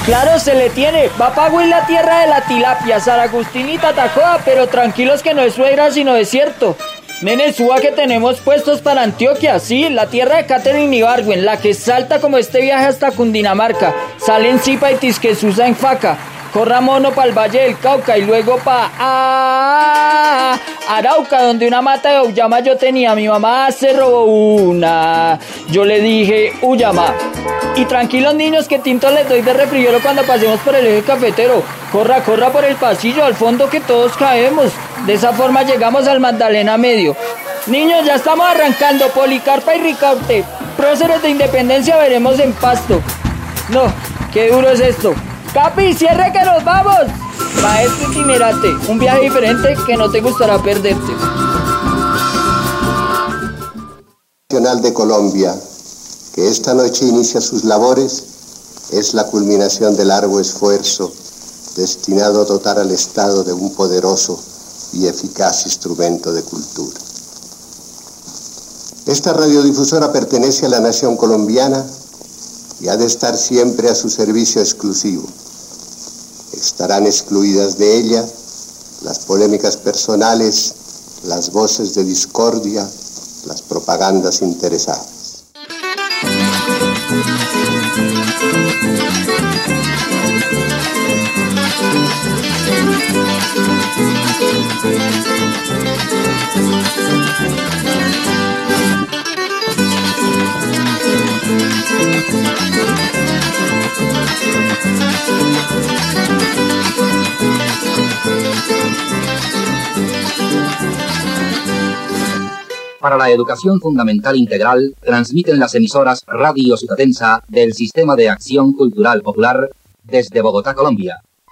Claro, se le tiene. Va pa' la tierra de la tilapia, San Agustín y Tatacoa, pero tranquilos que no es suegra sino desierto. Nene, suba que tenemos puestos para Antioquia, sí, la tierra de Catherine Ibargüen, la que salta como este viaje hasta Cundinamarca. Sale en Zipa y Tisquesusa en Faca. Corra mono pa'l Valle del Cauca y luego pa' Arauca, donde una mata de auyama yo tenía. Mi mamá se robó una. Yo le dije, uyama. Y tranquilos niños que tinto les doy de refrigerio cuando pasemos por el eje cafetero. Corra por el pasillo, al fondo que todos caemos. De esa forma llegamos al Magdalena Medio. Niños, ya estamos arrancando. Policarpa y Ricaurte. Próceres de Independencia veremos en Pasto. No, qué duro es esto. Capi, cierre que nos vamos. Maestro itinerante, un viaje diferente que no te gustará perderte. Nacional de Colombia, que esta noche inicia sus labores, es la culminación del largo esfuerzo destinado a dotar al Estado de un poderoso y eficaz instrumento de cultura. Esta radiodifusora pertenece a la nación colombiana y ha de estar siempre a su servicio exclusivo. Estarán excluidas de ella las polémicas personales, las voces de discordia, las propagandas interesadas. Para la educación fundamental integral, transmiten las emisoras Radio Sutatensa del Sistema de Acción Cultural Popular desde Bogotá, Colombia.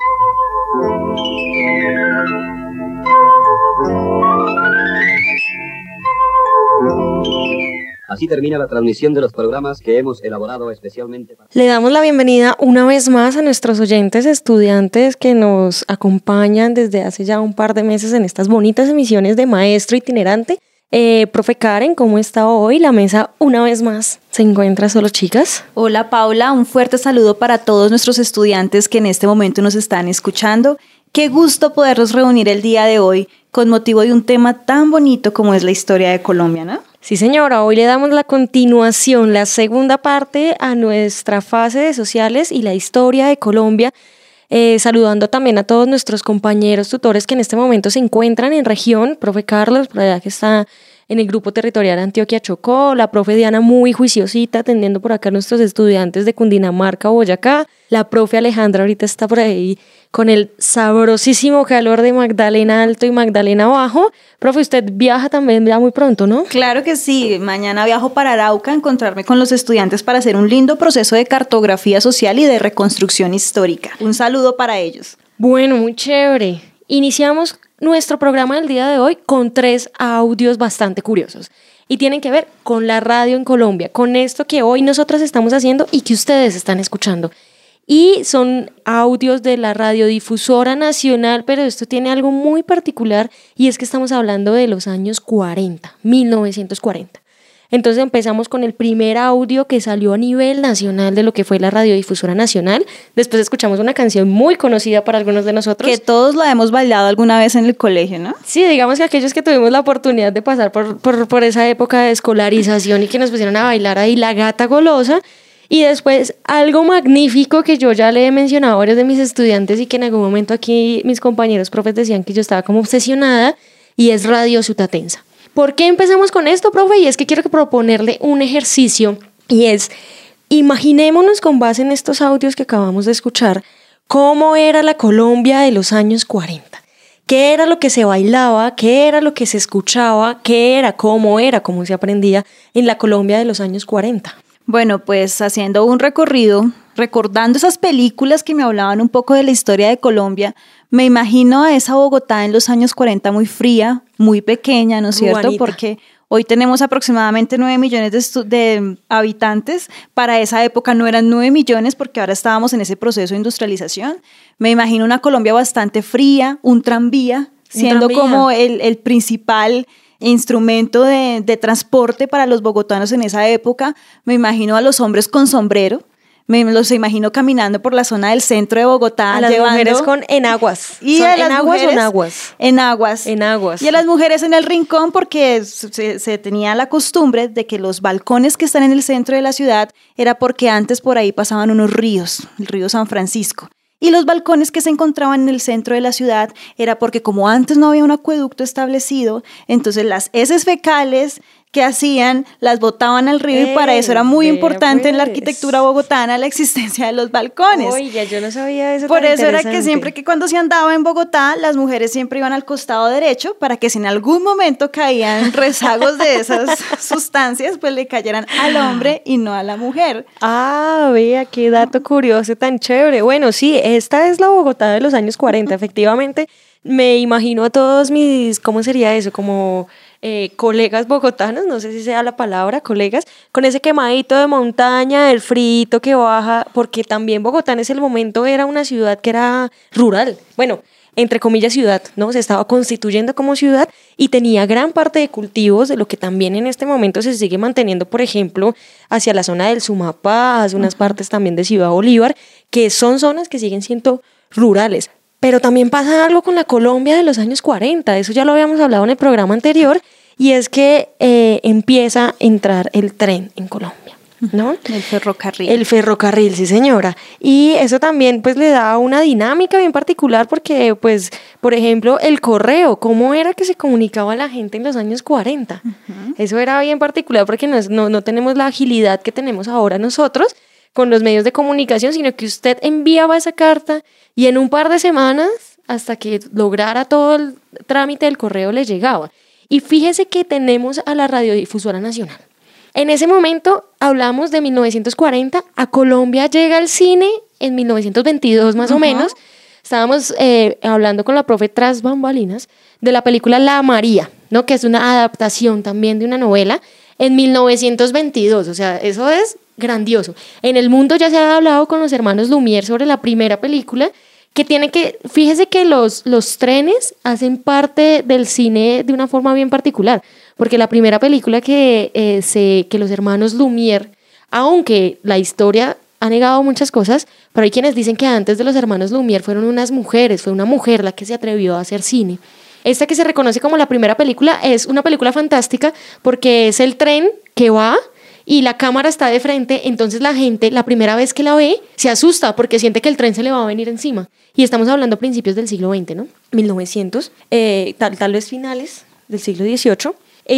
Así termina la transmisión de los programas que hemos elaborado especialmente para... Le damos la bienvenida una vez más a nuestros oyentes estudiantes que nos acompañan desde hace ya un par de meses en estas bonitas emisiones de Maestro Itinerante. Profe Karen, ¿cómo está hoy? La mesa una vez más se encuentra solo chicas. Hola Paula, un fuerte saludo para todos nuestros estudiantes que en este momento nos están escuchando. Qué gusto poderlos reunir el día de hoy con motivo de un tema tan bonito como es la historia de Colombia, ¿no? Sí señora, hoy le damos la continuación, la segunda parte a nuestra fase de sociales y la historia de Colombia. Saludando también a todos nuestros compañeros tutores que en este momento se encuentran en región, profe Carlos, por allá que está en el grupo territorial Antioquia-Chocó, la profe Diana muy juiciosita atendiendo por acá a nuestros estudiantes de Cundinamarca, Boyacá, la profe Alejandra ahorita está por ahí con el sabrosísimo calor de Magdalena Alto y Magdalena Bajo. Profe, usted viaja también ya muy pronto, ¿no? Claro que sí, mañana viajo para Arauca a encontrarme con los estudiantes para hacer un lindo proceso de cartografía social y de reconstrucción histórica. Un saludo para ellos. Bueno, muy chévere. Iniciamos nuestro programa del día de hoy con 3 audios bastante curiosos y tienen que ver con la radio en Colombia, con esto que hoy nosotros estamos haciendo y que ustedes están escuchando. Y son audios de la Radiodifusora Nacional, pero esto tiene algo muy particular y es que estamos hablando de los años 40, 1940. Entonces empezamos con el primer audio que salió a nivel nacional de lo que fue la Radiodifusora Nacional. Después escuchamos una canción muy conocida para algunos de nosotros. Que todos la hemos bailado alguna vez en el colegio, ¿no? Sí, digamos que aquellos que tuvimos la oportunidad de pasar por esa época de escolarización y que nos pusieron a bailar ahí La Gata Golosa. Y después algo magnífico que yo ya le he mencionado a varios de mis estudiantes y que en algún momento aquí mis compañeros profes decían que yo estaba como obsesionada, y es Radio Sutatensa. ¿Por qué empezamos con esto, profe? Y es que quiero proponerle un ejercicio y es, imaginémonos con base en estos audios que acabamos de escuchar, cómo era la Colombia de los años 40. ¿Qué era lo que se bailaba? ¿Qué era lo que se escuchaba? ¿Qué era? ¿Cómo se aprendía en la Colombia de los años 40? Bueno, pues haciendo un recorrido, recordando esas películas que me hablaban un poco de la historia de Colombia, me imagino a esa Bogotá en los años 40 muy fría, muy pequeña, ¿no es cierto? Bonita. Porque hoy tenemos aproximadamente 9 millones de habitantes. Para esa época no eran 9 millones porque ahora estábamos en ese proceso de industrialización. Me imagino una Colombia bastante fría, un tranvía, siendo como el principal instrumento de transporte para los bogotanos en esa época. Me imagino a los hombres con sombrero, Me los imagino caminando por la zona del centro de Bogotá. A las mujeres con enaguas. ¿Y ¿Son a las enaguas mujeres? o naguas? Enaguas. Enaguas. Y a las mujeres en el rincón porque se tenía la costumbre de que los balcones que están en el centro de la ciudad era porque antes por ahí pasaban unos ríos, el río San Francisco. Y los balcones que se encontraban en el centro de la ciudad era porque como antes no había un acueducto establecido, entonces las heces fecales que hacían, las botaban al río y para eso era muy importante en la arquitectura bogotana la existencia de los balcones. Oiga, yo no sabía eso. Por tan eso era que interesante. siempre que cuando se andaba en Bogotá, las mujeres siempre iban al costado derecho para que si en algún momento caían rezagos de esas sustancias, pues le cayeran al hombre y no a la mujer. Ah, vea, qué dato curioso, tan chévere. Bueno, sí, esta es la Bogotá de los años 40, efectivamente. Me imagino a todos mis, ¿cómo sería eso? Como colegas bogotanos, no sé si sea la palabra, colegas, con ese quemadito de montaña, el frito que baja, porque también Bogotá en ese momento era una ciudad que era rural. Bueno, entre comillas ciudad, ¿no? Se estaba constituyendo como ciudad y tenía gran parte de cultivos, de lo que también en este momento se sigue manteniendo, por ejemplo, hacia la zona del Sumapaz, hacia unas partes también de Ciudad Bolívar, que son zonas que siguen siendo rurales. Pero también pasa algo con la Colombia de los años 40, eso ya lo habíamos hablado en el programa anterior, y es que empieza a entrar el tren en Colombia, ¿no? El ferrocarril. El ferrocarril, sí señora. Y eso también pues le da una dinámica bien particular porque pues, por ejemplo, el correo, ¿cómo era que se comunicaba la gente en los años 40? Eso era bien particular porque no tenemos la agilidad que tenemos ahora nosotros con los medios de comunicación, sino que usted enviaba esa carta y en un par de semanas, hasta que lograra todo el trámite del correo, le llegaba. Y fíjese que tenemos a la Radiodifusora Nacional. En ese momento hablamos de 1940, a Colombia llega el cine en 1922 más o menos. Estábamos hablando con la profe tras bambalinas de la película La María, ¿no? Que es una adaptación también de una novela en 1922, o sea, eso es grandioso. En el mundo ya se ha hablado con los hermanos Lumière sobre la primera película, que tiene que, fíjese que los trenes hacen parte del cine de una forma bien particular, porque la primera película que los hermanos Lumière, aunque la historia ha negado muchas cosas, pero hay quienes dicen que antes de los hermanos Lumière fueron unas mujeres, fue una mujer la que se atrevió a hacer cine. Esta que se reconoce como la primera película es una película fantástica porque es el tren que va y la cámara está de frente, entonces la gente la primera vez que la ve se asusta porque siente que el tren se le va a venir encima. Y estamos hablando a principios del siglo XX, ¿no? 1900, tal vez finales del siglo XVIII.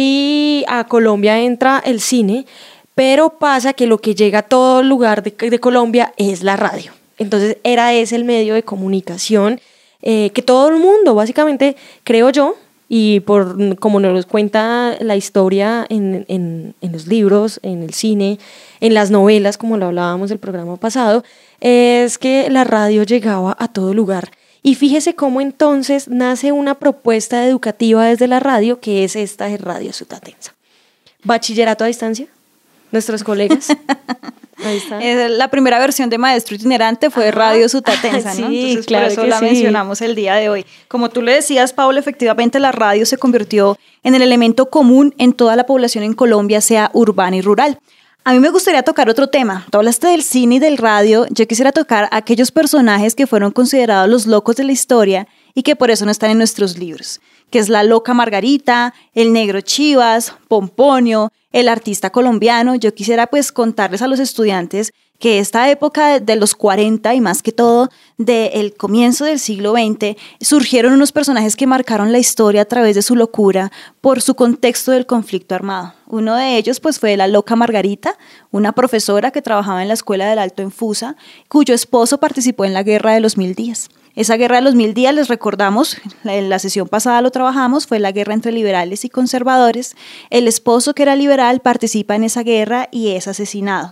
Y a Colombia entra el cine, pero pasa que lo que llega a todo lugar de Colombia es la radio. Entonces era ese el medio de comunicación que todo el mundo, básicamente, creo yo, y por como nos cuenta la historia en los libros, en el cine, en las novelas, como lo hablábamos del programa pasado, es que la radio llegaba a todo lugar. Y fíjese cómo entonces nace una propuesta educativa desde la radio, que es esta de Radio Sutatensa. Bachillerato a distancia, nuestros colegas. Ahí está. La primera versión de Maestro Itinerante fue Radio Sutatensa, ¿no? Sí, Entonces, claro por eso que la sí. mencionamos el día de hoy. Como tú le decías, Paula, efectivamente la radio se convirtió en el elemento común en toda la población en Colombia, sea urbana y rural. A mí me gustaría tocar otro tema. Tú hablaste del cine y del radio. Yo quisiera tocar aquellos personajes que fueron considerados los locos de la historia y que por eso no están en nuestros libros, que es la loca Margarita, el negro Chivas, Pomponio, el artista colombiano. Yo quisiera pues contarles a los estudiantes que esta época de los 40 y más que todo del comienzo del siglo XX surgieron unos personajes que marcaron la historia a través de su locura por su contexto del conflicto armado. Uno de ellos pues fue la loca Margarita, una profesora que trabajaba en la Escuela del Alto en Fusa, cuyo esposo participó en la Guerra de los 1000 días. Esa Guerra de los 1000 días, les recordamos, en la sesión pasada lo trabajamos, fue la guerra entre liberales y conservadores. El esposo, que era liberal, participa en esa guerra y es asesinado.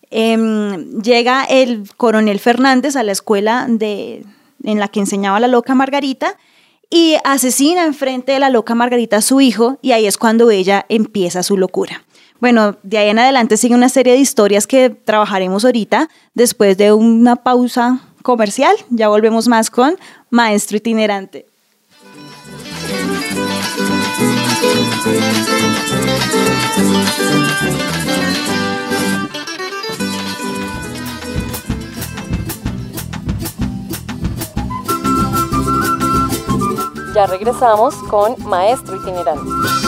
Llega el coronel Fernández a la escuela en la que enseñaba la loca Margarita y asesina enfrente de la loca Margarita a su hijo, y ahí es cuando ella empieza su locura. Bueno, de ahí en adelante sigue una serie de historias que trabajaremos ahorita después de una pausa comercial. Ya volvemos más con Maestro Itinerante. Ya regresamos con Maestro Itinerante.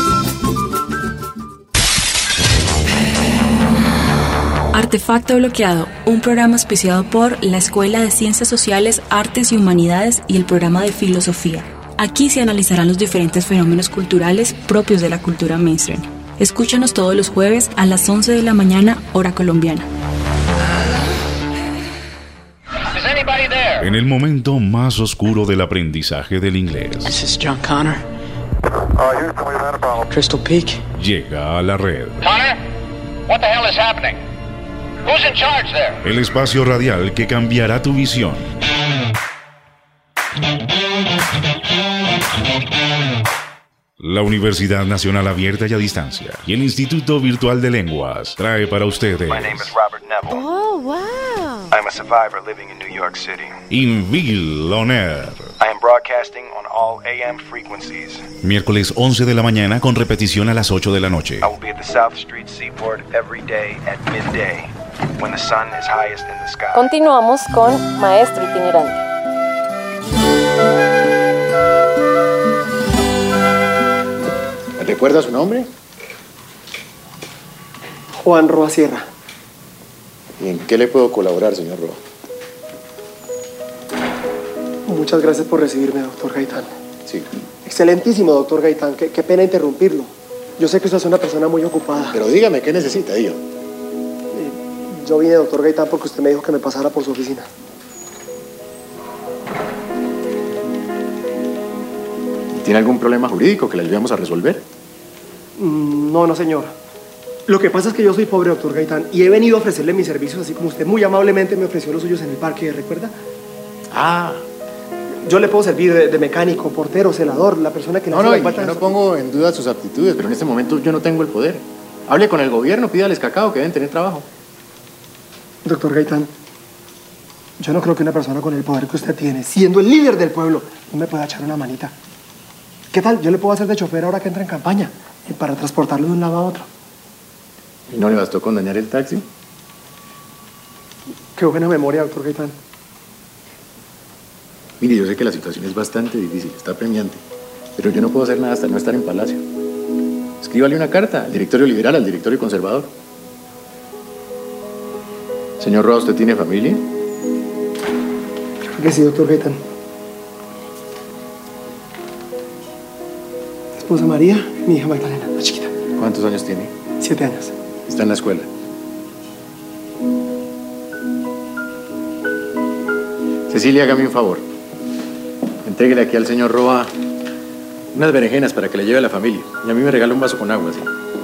Artefacto Bloqueado, un programa auspiciado por la Escuela de Ciencias Sociales, Artes y Humanidades y el programa de Filosofía. Aquí se analizarán los diferentes fenómenos culturales propios de la cultura mainstream. Escúchanos todos los jueves a las 11 de la mañana, hora colombiana. En el momento más oscuro del aprendizaje del inglés, This is John Connor. Crystal Peak. llega a la red. Connor, what the hell is happening? Who's in charge there? El espacio radial que cambiará tu visión. La Universidad Nacional Abierta y a Distancia y el Instituto Virtual de Lenguas trae para ustedes My name is Robert Neville. Oh, wow. I'm a survivor living in New York City. Invil On Air. I am broadcasting on all AM frequencies. Miércoles 11 de la mañana con repetición a las 8 de la noche. I will be at the South Street Seaport every day at midday, when the sun is highest in the sky. Continuamos con Maestro Itinerante. ¿Recuerda su nombre? Juan Roa Sierra. ¿Y en qué le puedo colaborar, señor Roa? Muchas gracias por recibirme, doctor Gaitán. Sí. Excelentísimo, doctor Gaitán. Qué pena interrumpirlo. Yo sé que usted es una persona muy ocupada. Pero dígame, ¿qué necesita, dígame? Yo vine, doctor Gaitán, porque usted me dijo que me pasara por su oficina. ¿Tiene algún problema jurídico que le ayudemos a resolver? No, señor. Lo que pasa es que yo soy pobre, doctor Gaitán, y he venido a ofrecerle mis servicios, así como usted muy amablemente me ofreció los suyos en el parque, ¿recuerda? Ah. Yo le puedo servir de mecánico, portero, celador, la persona que le hace la falta. Yo no pongo en duda sus aptitudes, pero en este momento yo no tengo el poder. Hable con el gobierno, pídales cacao, que deben tener trabajo. Doctor Gaitán, yo no creo que una persona con el poder que usted tiene, siendo el líder del pueblo, no me pueda echar una manita. ¿Qué tal? Yo le puedo hacer de chofer ahora que entra en campaña, y para transportarlo de un lado a otro. ¿Y no le bastó con dañar el taxi? Qué buena memoria, doctor Gaitán. Mire, yo sé que la situación es bastante difícil, está apremiante, pero yo no puedo hacer nada hasta no estar en Palacio. Escríbale una carta al directorio liberal, al directorio conservador. Señor Roa, ¿usted tiene familia? Creo que sí, doctor Gaitán. Esposa María, mi hija Magdalena, la chiquita. ¿Cuántos años tiene? 7 años. Está en la escuela. Cecilia, hágame un favor. Entréguele aquí al señor Roa unas berenjenas para que le lleve a la familia. Y a mí me regala un vaso con agua, ¿sí?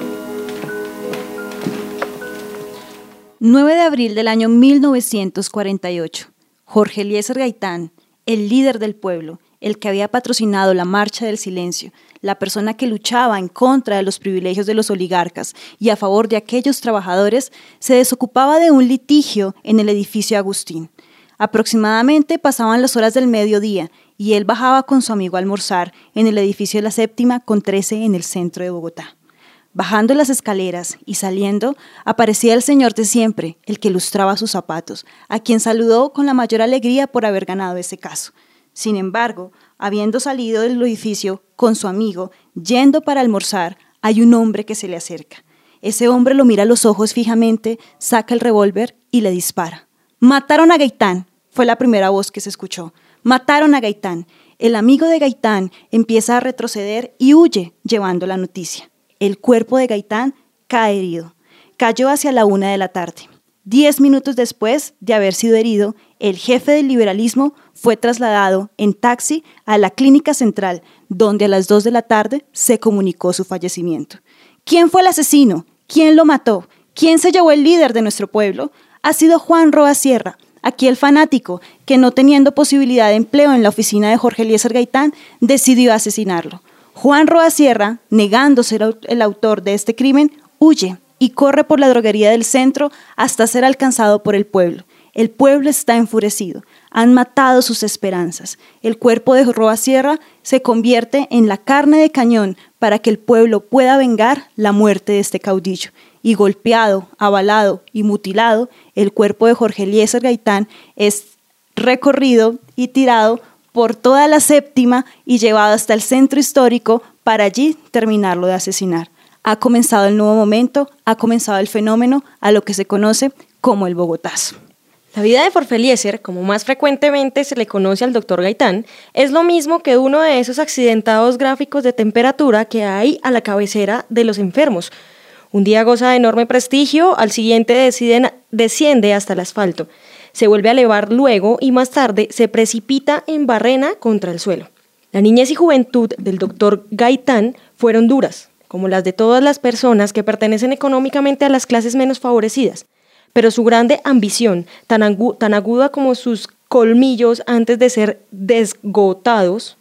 9 de abril del año 1948. Jorge Eliezer Gaitán, el líder del pueblo, el que había patrocinado la Marcha del Silencio, la persona que luchaba en contra de los privilegios de los oligarcas y a favor de aquellos trabajadores, se desocupaba de un litigio en el edificio Agustín. Aproximadamente pasaban las horas del mediodía y él bajaba con su amigo a almorzar en el edificio de la Séptima con 13 en el centro de Bogotá. Bajando las escaleras y saliendo, aparecía el señor de siempre, el que lustraba sus zapatos, a quien saludó con la mayor alegría por haber ganado ese caso. Sin embargo, habiendo salido del edificio con su amigo, yendo para almorzar, hay un hombre que se le acerca. Ese hombre lo mira a los ojos fijamente, saca el revólver y le dispara. «Mataron a Gaitán», fue la primera voz que se escuchó. «Mataron a Gaitán». El amigo de Gaitán empieza a retroceder y huye llevando la noticia. El cuerpo de Gaitán cae herido. Cayó hacia la 1 de la tarde. 10 minutos después de haber sido herido, el jefe del liberalismo fue trasladado en taxi a la clínica central, donde a las 2 de la tarde se comunicó su fallecimiento. ¿Quién fue el asesino? ¿Quién lo mató? ¿Quién se llevó el líder de nuestro pueblo? Ha sido Juan Roa Sierra, aquí el fanático, que no teniendo posibilidad de empleo en la oficina de Jorge Eliezer Gaitán, decidió asesinarlo. Juan Roa Sierra, negándose el autor de este crimen, huye y corre por la droguería del centro hasta ser alcanzado por el pueblo. El pueblo está enfurecido. Han matado sus esperanzas. El cuerpo de Roa Sierra se convierte en la carne de cañón para que el pueblo pueda vengar la muerte de este caudillo. Y golpeado, abalado y mutilado, el cuerpo de Jorge Eliezer Gaitán es recorrido y tirado por toda la séptima y llevado hasta el centro histórico para allí terminarlo de asesinar. Ha comenzado el nuevo momento, ha comenzado el fenómeno a lo que se conoce como el Bogotazo. La vida de Forfeliezer, como más frecuentemente se le conoce al Dr. Gaitán, es lo mismo que uno de esos accidentados gráficos de temperatura que hay a la cabecera de los enfermos. Un día goza de enorme prestigio, al siguiente desciende hasta el asfalto. Se vuelve a elevar luego y más tarde se precipita en barrena contra el suelo. La niñez y juventud del Dr. Gaitán fueron duras, como las de todas las personas que pertenecen económicamente a las clases menos favorecidas. Pero su grande ambición, tan aguda como sus colmillos antes de ser desgotados,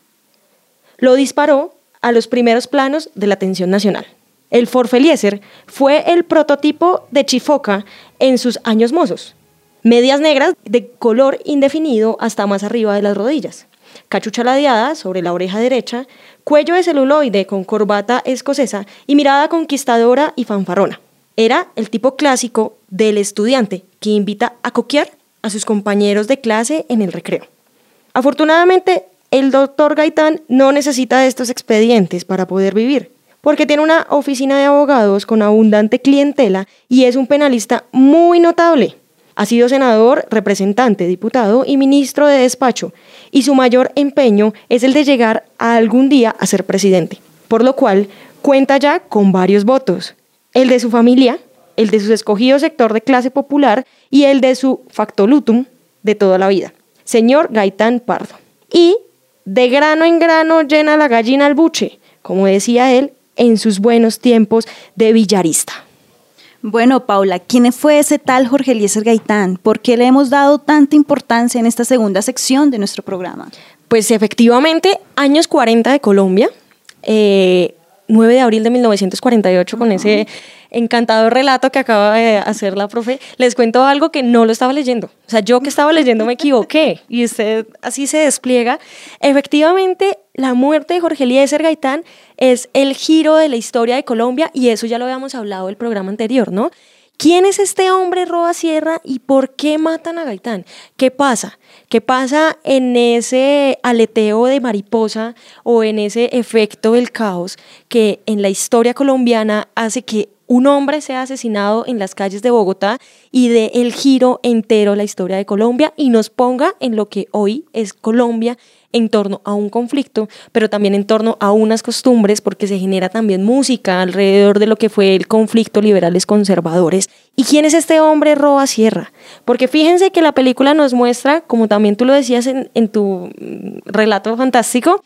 lo disparó a los primeros planos de la atención nacional. El Forfeliezer fue el prototipo de chifoca en sus años mozos. Medias negras de color indefinido hasta más arriba de las rodillas, cachucha ladeada sobre la oreja derecha, cuello de celuloide con corbata escocesa y mirada conquistadora y fanfarrona. Era el tipo clásico del estudiante que invita a coquear a sus compañeros de clase en el recreo. Afortunadamente, el Dr. Gaitán no necesita de estos expedientes para poder vivir, porque tiene una oficina de abogados con abundante clientela y es un penalista muy notable. Ha sido senador, representante, diputado y ministro de despacho, y su mayor empeño es el de llegar a algún día a ser presidente, por lo cual cuenta ya con varios votos. El de su familia, el de su escogido sector de clase popular y el de su factolutum de toda la vida, señor Gaitán Pardo. Y de grano en grano llena la gallina al buche, como decía él en sus buenos tiempos de villarista. Bueno, Paula, ¿quién fue ese tal Jorge Eliezer Gaitán? ¿Por qué le hemos dado tanta importancia en esta segunda sección de nuestro programa? Pues efectivamente, años 40 de Colombia, 9 de abril de 1948, con ese encantador relato que acaba de hacer la profe, les cuento algo que no lo estaba leyendo. O sea, yo que estaba leyendo me equivoqué y usted así se despliega. Efectivamente, la muerte de Jorge Eliezer Gaitán es el giro de la historia de Colombia y eso ya lo habíamos hablado en el programa anterior, ¿no? ¿Quién es este hombre Roa Sierra y por qué matan a Gaitán? ¿Qué pasa? ¿Qué pasa en ese aleteo de mariposa o en ese efecto del caos que en la historia colombiana hace que un hombre sea asesinado en las calles de Bogotá y dé el giro entero a la historia de Colombia y nos ponga en lo que hoy es Colombia en torno a un conflicto, pero también en torno a unas costumbres, porque se genera también música alrededor de lo que fue el conflicto liberales conservadores. ¿Y quién es este hombre Roa Sierra? Porque fíjense que la película nos muestra, como también tú lo decías en tu relato fantástico,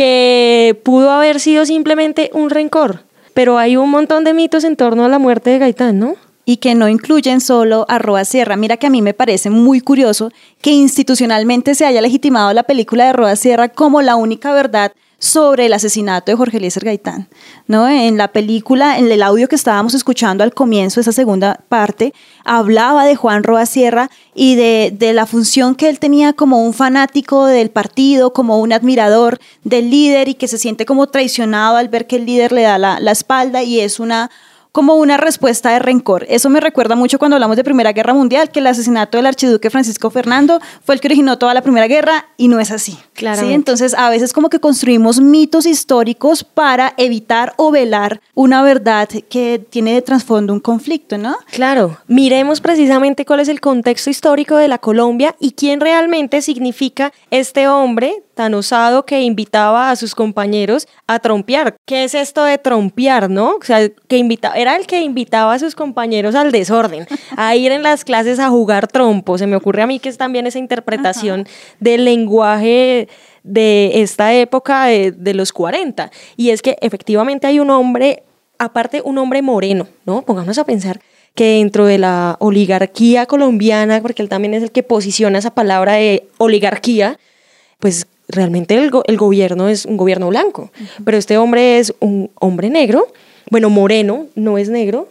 que pudo haber sido simplemente un rencor, pero hay un montón de mitos en torno a la muerte de Gaitán, ¿no? Y que no incluyen solo a Roa Sierra. Mira que a mí me parece muy curioso que institucionalmente se haya legitimado la película de Roa Sierra como la única verdad sobre el asesinato de Jorge Eliezer Gaitán, ¿no? En la película, en el audio que estábamos escuchando al comienzo, esa segunda parte, hablaba de Juan Roa Sierra y de la función que él tenía como un fanático del partido, como un admirador del líder y que se siente como traicionado al ver que el líder le da la espalda y es como una respuesta de rencor. Eso me recuerda mucho cuando hablamos de Primera Guerra Mundial, que el asesinato del archiduque Francisco Fernando fue el que originó toda la Primera Guerra y no es así. Claro. ¿Sí? Entonces, a veces como que construimos mitos históricos para evitar o velar una verdad que tiene de trasfondo un conflicto, ¿no? Claro. Miremos precisamente cuál es el contexto histórico de la Colombia y quién realmente significa este hombre tan osado que invitaba a sus compañeros a trompear. ¿Qué es esto de trompear, no? O sea, era el que invitaba a sus compañeros al desorden, a ir en las clases a jugar trompo. Se me ocurre a mí que es también esa interpretación del lenguaje de esta época de los 40. Y es que efectivamente hay un hombre, aparte un hombre moreno, ¿no? Pongámonos a pensar que dentro de la oligarquía colombiana, porque él también es el que posiciona esa palabra de oligarquía, pues realmente el gobierno es un gobierno blanco, pero este hombre es un hombre negro, bueno, moreno, no es negro,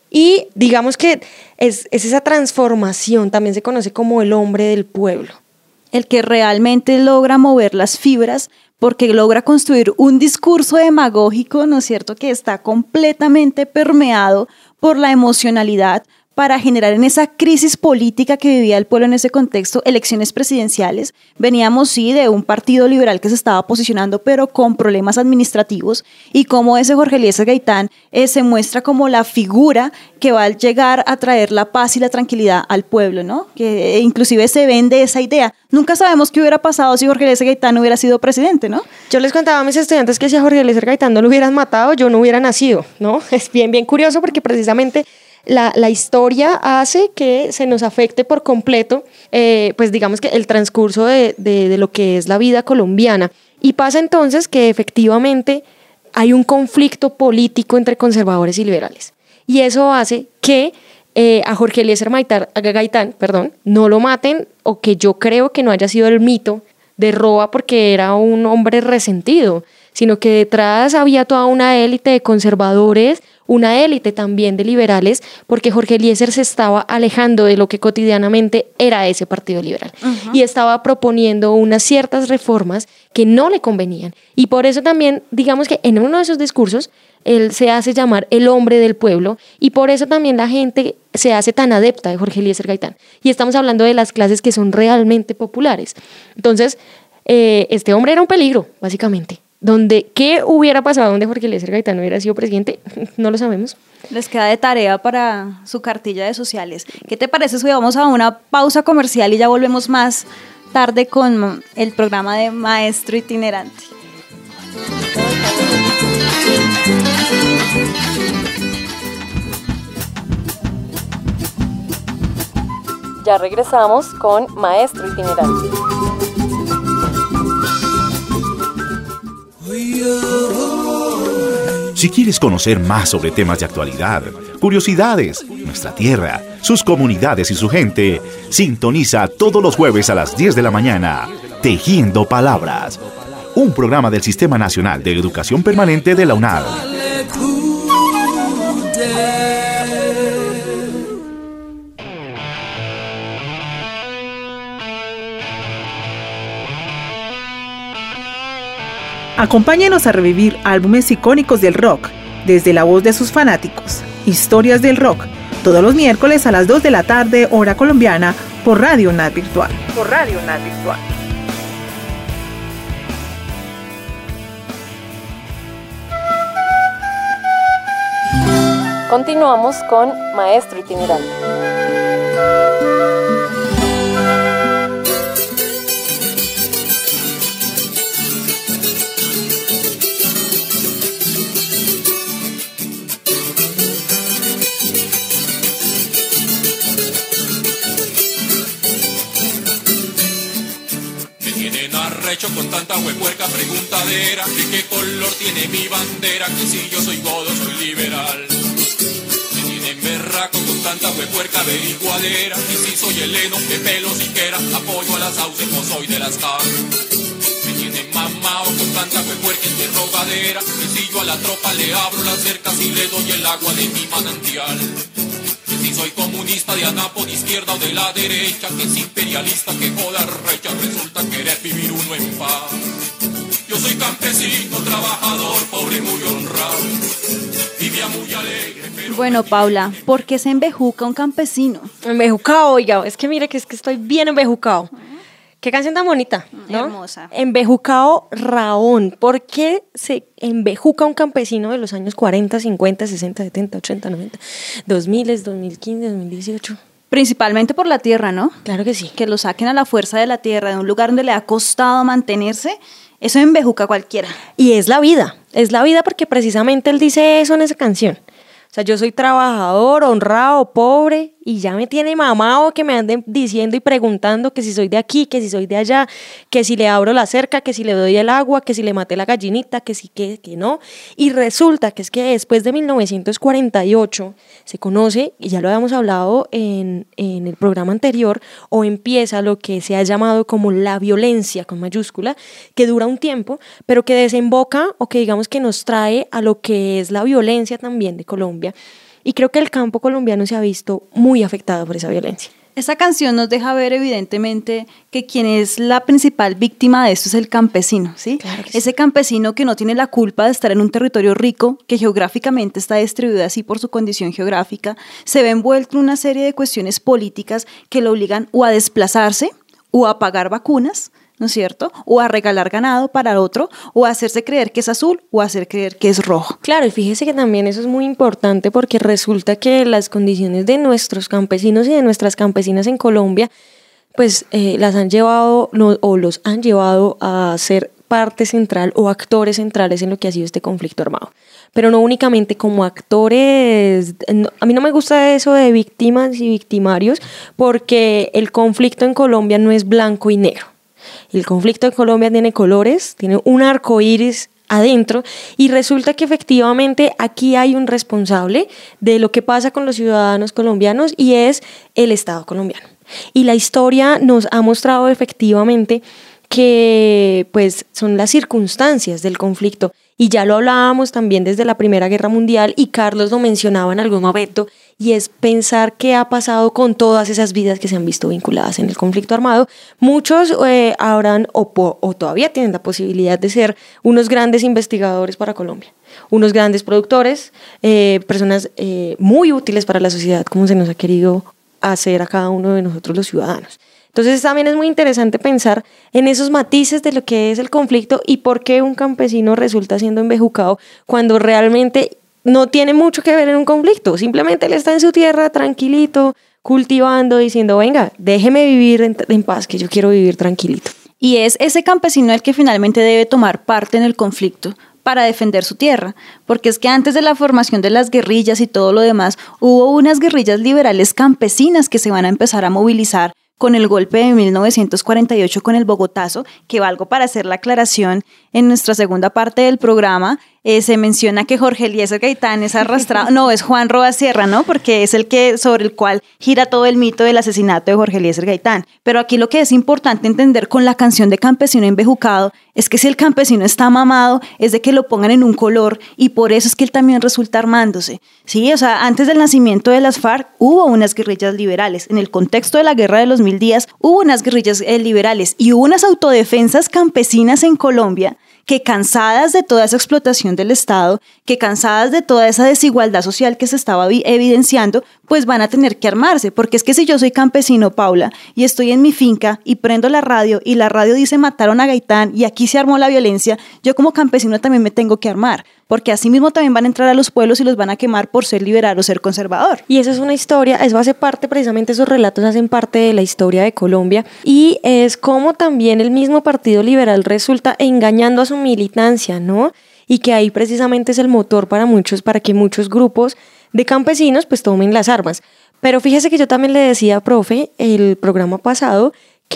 y digamos que es esa transformación, también se conoce como el hombre del pueblo. El que realmente logra mover las fibras porque logra construir un discurso demagógico, ¿no es cierto?, que está completamente permeado por la emocionalidad, para generar en esa crisis política que vivía el pueblo en ese contexto elecciones presidenciales. Veníamos, sí, de un partido liberal que se estaba posicionando, pero con problemas administrativos, y cómo ese Jorge Eliezer Gaitán se muestra como la figura que va a llegar a traer la paz y la tranquilidad al pueblo, ¿no? Que inclusive se vende esa idea. Nunca sabemos qué hubiera pasado si Jorge Eliezer Gaitán no hubiera sido presidente, ¿no? Yo les contaba a mis estudiantes que si a Jorge Eliezer Gaitán no lo hubieran matado, yo no hubiera nacido, ¿no? Es bien curioso porque precisamente la historia hace que se nos afecte por completo, pues digamos que el transcurso de lo que es la vida colombiana. Y pasa entonces que efectivamente hay un conflicto político entre conservadores y liberales. Y eso hace que a Jorge Eliezer Gaitán, no lo maten, o que yo creo que no haya sido el mito de Roa porque era un hombre resentido, sino que detrás había toda una élite de conservadores, una élite también de liberales, porque Jorge Eliezer se estaba alejando de lo que cotidianamente era ese partido liberal. Y estaba proponiendo unas ciertas reformas que no le convenían. Y por eso también, digamos que en uno de esos discursos, él se hace llamar el hombre del pueblo, y por eso también la gente se hace tan adepta de Jorge Eliezer Gaitán. Y estamos hablando de las clases que son realmente populares. Entonces, este hombre era un peligro, básicamente. ¿Qué hubiera pasado donde Jorge Eliezer Gaitán hubiera sido presidente? No lo sabemos. Les queda de tarea para su cartilla de sociales. ¿Qué te parece si vamos a una pausa comercial y ya volvemos más tarde con el programa de Maestro Itinerante? Ya regresamos con Maestro Itinerante. Si quieres conocer más sobre temas de actualidad, curiosidades, nuestra tierra, sus comunidades y su gente, sintoniza todos los jueves a las 10 de la mañana, Tejiendo Palabras, un programa del Sistema Nacional de Educación Permanente de la UNAD. Acompáñenos a revivir álbumes icónicos del rock, desde la voz de sus fanáticos. Historias del rock, todos los miércoles a las 2 de la tarde, hora colombiana, por Radio UNAD Virtual. Continuamos con Maestro Itinerante. Con tanta huepuerca preguntadera, ¿de qué color tiene mi bandera? Que si yo soy godo, soy liberal. Me tienen berraco con tanta huepuerca averiguadera, y si soy heleno, de pelo siquiera, apoyo a las sauces, no soy de las CAR. Me tienen mamao con tanta huepuerca interrogadera, y si yo a la tropa le abro las cercas y le doy el agua de mi manantial. Si soy comunista de anapo de izquierda o de la derecha, que es imperialista, que joda recha, resulta querer vivir uno en paz. Yo soy campesino, trabajador, pobre, muy honrado, vivía muy alegre, pero... Bueno, Paula, ¿por qué se embejuca un campesino? Embejucado, oiga, es que mire que estoy bien embejucado. Qué canción tan bonita, ¿no? Hermosa. Embejucado Raón. ¿Por qué se embejuca un campesino de los años 40, 50, 60, 70, 80, 90, 2000, 2015, 2018? Principalmente por la tierra, ¿no? Claro que sí. Que lo saquen a la fuerza de la tierra, de un lugar donde le ha costado mantenerse, eso embejuca a cualquiera. Y es la vida porque precisamente él dice eso en esa canción. O sea, yo soy trabajador, honrado, pobre, y ya me tiene mamado que me anden diciendo y preguntando que si soy de aquí, que si soy de allá, que si le abro la cerca, que si le doy el agua, que si le maté la gallinita, que sí, que no. Y resulta que es que después de 1948 se conoce, y ya lo habíamos hablado en el programa anterior, o empieza lo que se ha llamado como la violencia con mayúscula, que dura un tiempo, pero que desemboca o que digamos que nos trae a lo que es la violencia también de Colombia. Y creo que el campo colombiano se ha visto muy afectado por esa violencia. Esa canción nos deja ver evidentemente que quien es la principal víctima de esto es el campesino, ¿sí? Claro que sí. Ese campesino que no tiene la culpa de estar en un territorio rico, que geográficamente está distribuido así por su condición geográfica, se ve envuelto en una serie de cuestiones políticas que lo obligan o a desplazarse o a pagar vacunas, ¿no es cierto? O a regalar ganado para otro, o a hacerse creer que es azul, o a hacer creer que es rojo. Claro, y fíjese que también eso es muy importante porque resulta que las condiciones de nuestros campesinos y de nuestras campesinas en Colombia, pues las han llevado o los han llevado a ser parte central o actores centrales en lo que ha sido este conflicto armado. Pero no únicamente como actores, a mí no me gusta eso de víctimas y victimarios porque el conflicto en Colombia no es blanco y negro. El conflicto en Colombia tiene colores, tiene un arco iris adentro y resulta que efectivamente aquí hay un responsable de lo que pasa con los ciudadanos colombianos y es el Estado colombiano. Y la historia nos ha mostrado efectivamente que pues son las circunstancias del conflicto y ya lo hablábamos también desde la Primera Guerra Mundial y Carlos lo mencionaba en algún momento y es pensar qué ha pasado con todas esas vidas que se han visto vinculadas en el conflicto armado. Muchos habrán o todavía tienen la posibilidad de ser unos grandes investigadores para Colombia, unos grandes productores, personas muy útiles para la sociedad como se nos ha querido hacer a cada uno de nosotros los ciudadanos. Entonces también es muy interesante pensar en esos matices de lo que es el conflicto y por qué un campesino resulta siendo embejucado cuando realmente no tiene mucho que ver en un conflicto. Simplemente él está en su tierra tranquilito, cultivando, diciendo, venga, déjeme vivir en paz, que yo quiero vivir tranquilito. Y es ese campesino el que finalmente debe tomar parte en el conflicto para defender su tierra, porque es que antes de la formación de las guerrillas y todo lo demás, hubo unas guerrillas liberales campesinas que se van a empezar a movilizar con el golpe de 1948 con el Bogotazo, que valgo para hacer la aclaración, en nuestra segunda parte del programa se menciona que Jorge Eliezer Gaitán es arrastrado, no, es Juan Roa Sierra, ¿no? Porque es el que sobre el cual gira todo el mito del asesinato de Jorge Eliezer Gaitán. Pero aquí lo que es importante entender con la canción de Campesino Embejucado es que si el campesino está mamado es de que lo pongan en un color y por eso es que él también resulta armándose, ¿sí? O sea, antes del nacimiento de las FARC hubo unas guerrillas liberales. En el contexto de la Guerra de los 1000 días hubo unas guerrillas liberales y hubo unas autodefensas campesinas en Colombia que cansadas de toda esa explotación del Estado, que cansadas de toda esa desigualdad social que se estaba evidenciando, pues van a tener que armarse, porque es que si yo soy campesino, Paula, y estoy en mi finca y prendo la radio y la radio dice mataron a Gaitán y aquí se armó la violencia, yo como campesino también me tengo que armar, porque así mismo también van a entrar a los pueblos y los van a quemar por ser liberal o ser conservador. Y eso es una historia, eso hace parte, precisamente esos relatos hacen parte de la historia de Colombia y es como también el mismo Partido Liberal resulta engañando a su militancia, ¿no? Y que ahí precisamente es el motor para que muchos grupos de campesinos pues tomen las armas. Pero fíjese que yo también le decía, profe, el programa pasado,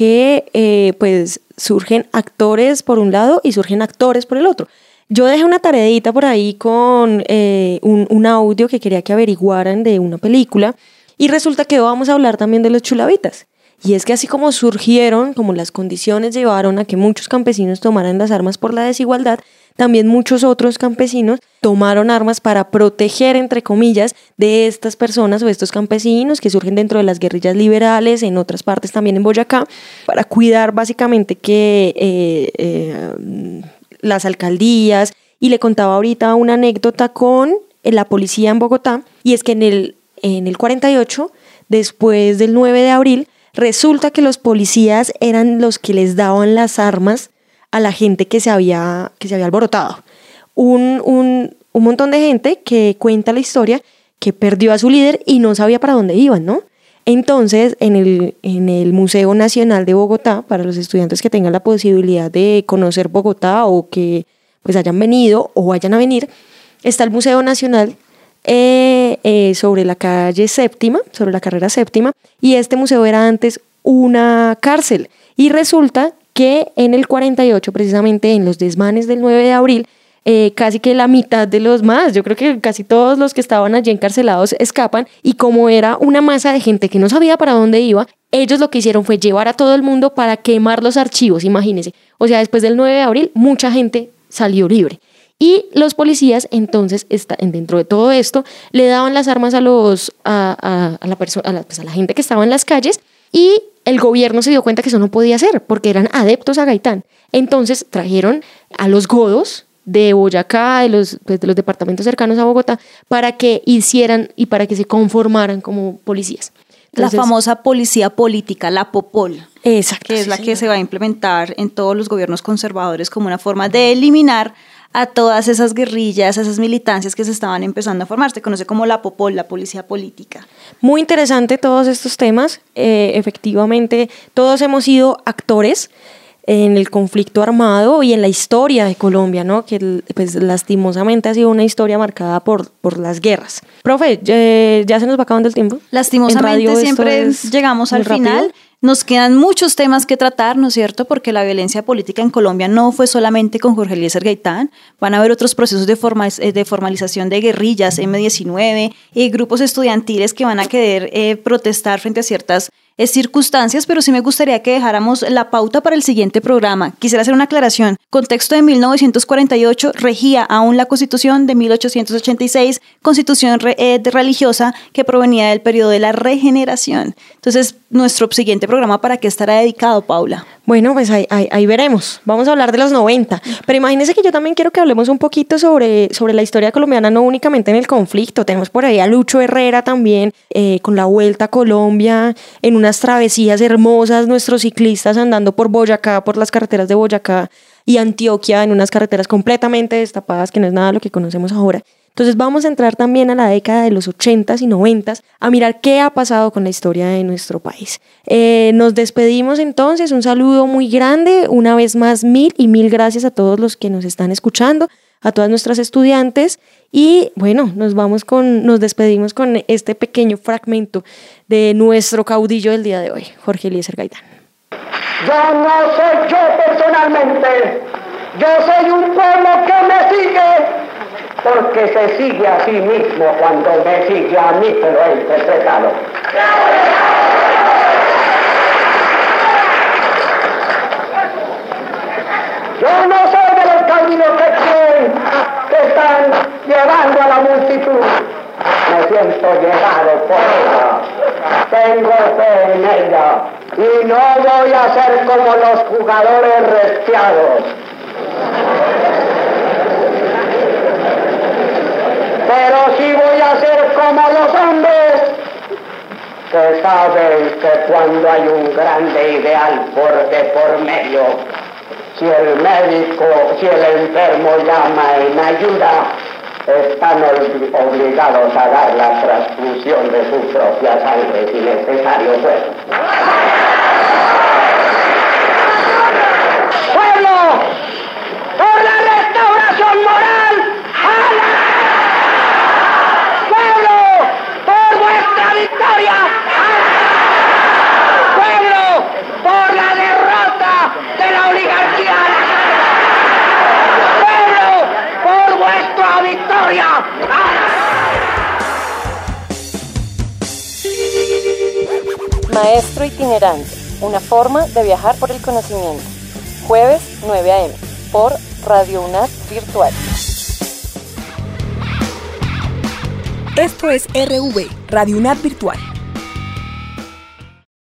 que pues surgen actores por un lado y surgen actores por el otro. Yo dejé una tareita por ahí con un audio que quería que averiguaran de una película y resulta que vamos a hablar también de los chulavitas. Y es que así como surgieron, como las condiciones llevaron a que muchos campesinos tomaran las armas por la desigualdad, también muchos otros campesinos tomaron armas para proteger, entre comillas, de estas personas o estos campesinos que surgen dentro de las guerrillas liberales, en otras partes también en Boyacá, para cuidar básicamente que las alcaldías. Y le contaba ahorita una anécdota con la policía en Bogotá, y es que en el 48, después del 9 de abril, resulta que los policías eran los que les daban las armas a la gente que se había alborotado. Un montón de gente que cuenta la historia que perdió a su líder y no sabía para dónde iban, ¿no? Entonces, en el Museo Nacional de Bogotá, para los estudiantes que tengan la posibilidad de conocer Bogotá o que pues hayan venido o vayan a venir, está el Museo Nacional sobre la calle Séptima, sobre la carrera Séptima, y este museo era antes una cárcel. Y resulta que en el 48, precisamente en los desmanes del 9 de abril, casi que la mitad de los más, yo creo que casi todos los que estaban allí encarcelados escapan, y como era una masa de gente que no sabía para dónde iba, ellos lo que hicieron fue llevar a todo el mundo para quemar los archivos, imagínense. O sea, después del 9 de abril, mucha gente salió libre. Y los policías, entonces, dentro de todo esto, le daban las armas a la gente que estaba en las calles y el gobierno se dio cuenta que eso no podía ser porque eran adeptos a Gaitán. Entonces trajeron a los godos de Boyacá, de los departamentos cercanos a Bogotá, para que hicieran y para que se conformaran como policías. Entonces, la famosa policía política, la Popol. Exacto. Que es la que se va a implementar en todos los gobiernos conservadores como una forma de eliminar a todas esas guerrillas, a esas militancias que se estaban empezando a formar. Se conoce como la Popol, la policía política. Muy interesante todos estos temas. Efectivamente, todos hemos sido actores en el conflicto armado y en la historia de Colombia, ¿no? Que pues lastimosamente ha sido una historia marcada por las guerras. Profe, ya se nos va acabando el tiempo. Lastimosamente siempre llegamos al final. Nos quedan muchos temas que tratar, ¿no es cierto? Porque la violencia política en Colombia no fue solamente con Jorge Eliezer Gaitán. Van a haber otros procesos de formalización de guerrillas, M-19, y grupos estudiantiles que van a querer protestar frente a ciertas circunstancias, pero sí me gustaría que dejáramos la pauta para el siguiente programa. Quisiera hacer una aclaración. Contexto de 1948, regía aún la Constitución de 1886, Constitución religiosa que provenía del periodo de la Regeneración. Entonces, nuestro siguiente programa, ¿para qué estará dedicado, Paula? Bueno, pues ahí veremos. Vamos a hablar de los 90. Pero imagínense que yo también quiero que hablemos un poquito sobre la historia colombiana, no únicamente en el conflicto. Tenemos por ahí a Lucho Herrera también, con la Vuelta a Colombia, en unas travesías hermosas, nuestros ciclistas andando por Boyacá, por las carreteras de Boyacá y Antioquia, en unas carreteras completamente destapadas, que no es nada lo que conocemos ahora. Entonces vamos a entrar también a la década de los 80s y 90s a mirar qué ha pasado con la historia de nuestro país. Nos despedimos entonces, un saludo muy grande, una vez más mil gracias a todos los que nos están escuchando, a todas nuestras estudiantes, y bueno, nos despedimos con este pequeño fragmento de nuestro caudillo del día de hoy, Jorge Eliezer Gaitán. Yo no soy yo personalmente, yo soy un pueblo que me sigue, porque se sigue a sí mismo cuando me sigue a mí, pero he interpretado. Yo no soy de los caudillos que están llevando a la multitud. Me siento llevado por ella. Tengo fe en ella. Y no voy a ser como los jugadores restiados. Pero sí voy a ser como los hombres que saben que cuando hay un grande ideal por medio, si el médico, si el enfermo llama en ayuda, están obligados a dar la transfusión de su propia sangre si necesario fuera. ¡Pueblo! ¡Por la restauración moral! ¡Ala! ¡Pueblo! ¡Por vuestra victoria! ¡Ala! ¡Pueblo! ¡Por la derrota de la oligarquía! ¡Pueblo! ¡Por vuestra victoria! Maestro itinerante, una forma de viajar por el conocimiento. Jueves 9 a.m. por Radio UNAD Virtual. Esto es RV, Radio UNAD Virtual.